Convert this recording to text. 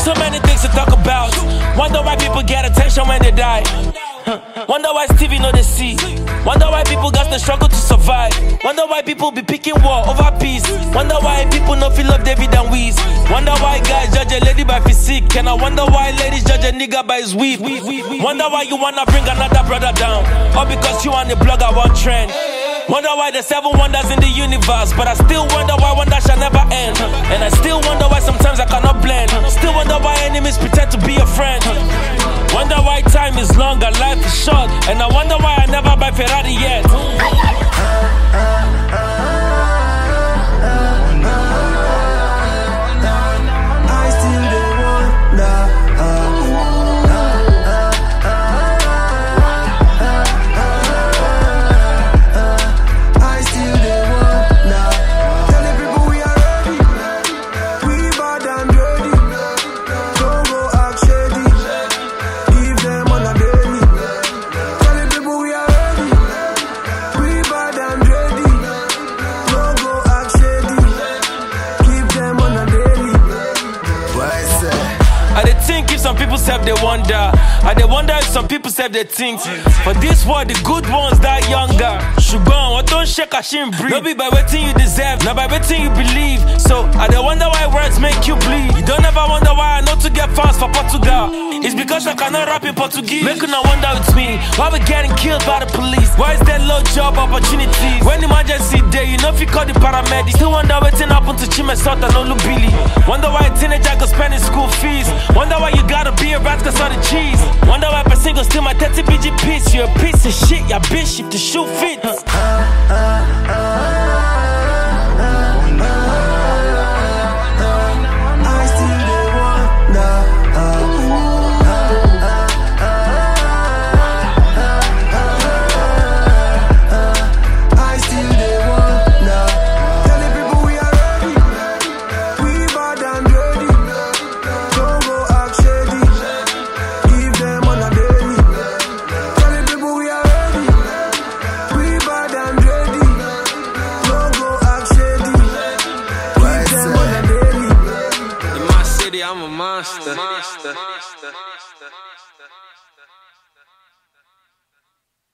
Too many things to talk about. Wonder why people get attention when they die. Wonder why Stevie know they see. Wonder why people got the struggle to survive. Wonder why people be picking war over peace. Wonder why people no feel love David and Weez. Wonder why guys judge a lady by physique. And I wonder why ladies judge a nigga by his weave. Wonder why you wanna bring another brother down. Or because you on the blog about trend. Wonder why there's 7 wonders in the universe, but I still wonder why wonder shall never end. And I still wonder why sometimes I cannot blend. Still wonder why enemies pretend to be a friend. Wonder why time is long and life is short. And I wonder why I never buy Ferrari yet. Some people say they wonder. I they wonder if some people say they think. For this world, the good ones die younger. Shugon, what don't shake a shin breathe. No be by waiting you deserve, not by waiting you believe. So I they wonder why words make you bleed. You don't ever wonder why I know to get fast for Portugal. It's because I cannot rap in Portuguese. Make you not wonder with me why we getting killed by the police. Why is there low job opportunities? When emergency day, you know if you call the paramedics. Still wonder waiting happen to Chimesout and Olubili. Wonder why a teenager go spending school fees. Wonder why you gotta be a rat cause of the cheese. Wonder why person go steal my 30 BG piece. You a piece of shit, ya bitch, if the shoe fits. I'm a monster.